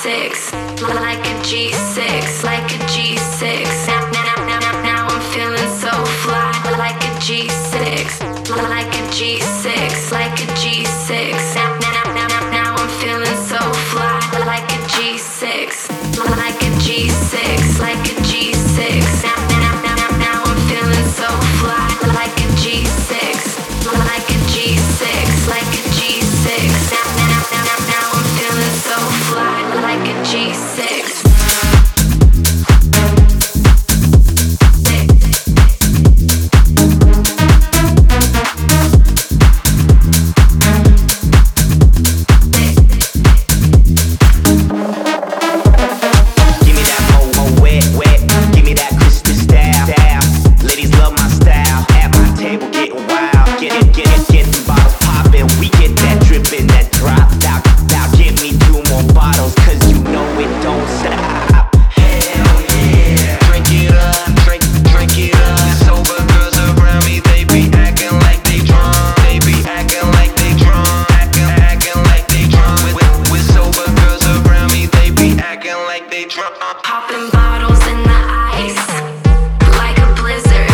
G6, like a G6, like a G6. Now I'm feeling so fly, like a G6, like a G6, like a G6. Now I'm feeling so fly, like a G6, like a G6, like a G6. Now I'm feeling so fly, like a G6, like a G6, like a G6. Now I'm feeling so fly, like a G6. Popping bottles in the ice, like a blizzard.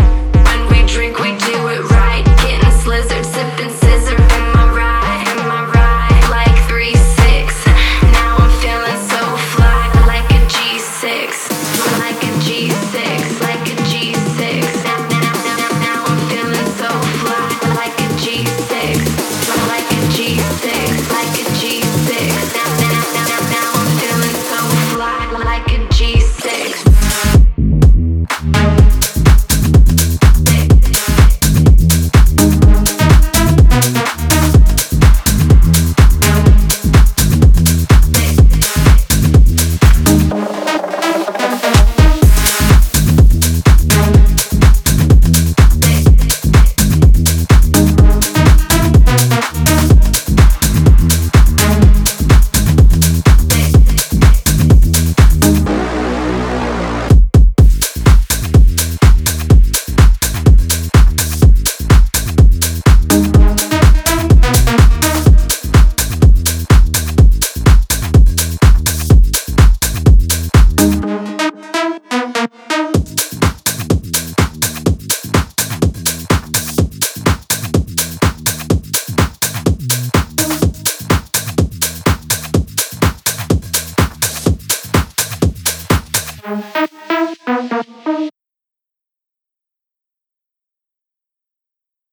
When we drink, we do it right. Getting slizzard, sipping scissor. Am I right? Am I right? Like 3-6. Now I'm feeling so fly, like a G6, like a G6, like a G6. Now I'm feeling so fly, like a G6, like a G6, like a G6. Now I'm feeling so fly, like a G6. Thank